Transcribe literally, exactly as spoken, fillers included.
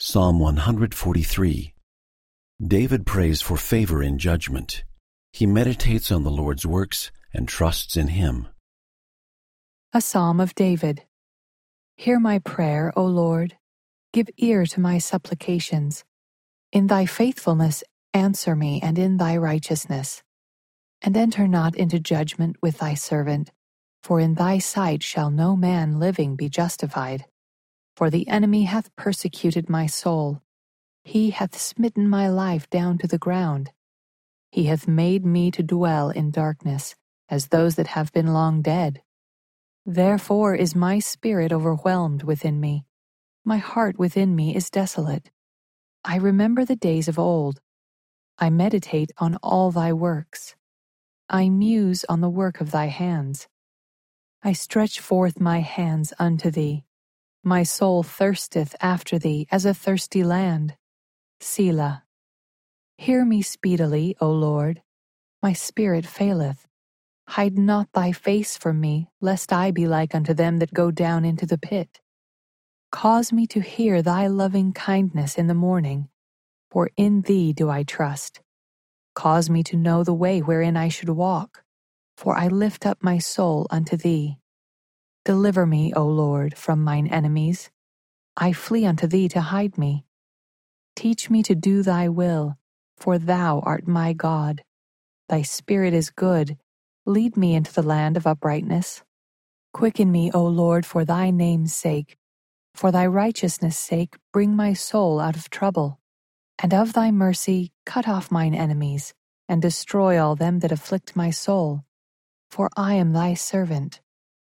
Psalm one forty-three. David prays for favor in judgment. He meditates on the Lord's works and trusts in Him. A Psalm of David. Hear my prayer, O Lord. Give ear to my supplications. In thy faithfulness answer me, and in thy righteousness. And enter not into judgment with thy servant, for in thy sight shall no man living be justified. For the enemy hath persecuted my soul. He hath smitten my life down to the ground. He hath made me to dwell in darkness, as those that have been long dead. Therefore is my spirit overwhelmed within me. My heart within me is desolate. I remember the days of old. I meditate on all thy works. I muse on the work of thy hands. I stretch forth my hands unto thee. My soul thirsteth after thee as a thirsty land. Selah. Hear me speedily, O Lord. My spirit faileth. Hide not thy face from me, lest I be like unto them that go down into the pit. Cause me to hear thy loving kindness in the morning, for in thee do I trust. Cause me to know the way wherein I should walk, for I lift up my soul unto thee. Deliver me, O Lord, from mine enemies. I flee unto thee to hide me. Teach me to do thy will, for thou art my God. Thy spirit is good. Lead me into the land of uprightness. Quicken me, O Lord, for thy name's sake. For thy righteousness' sake, bring my soul out of trouble. And of thy mercy, cut off mine enemies, and destroy all them that afflict my soul. For I am thy servant.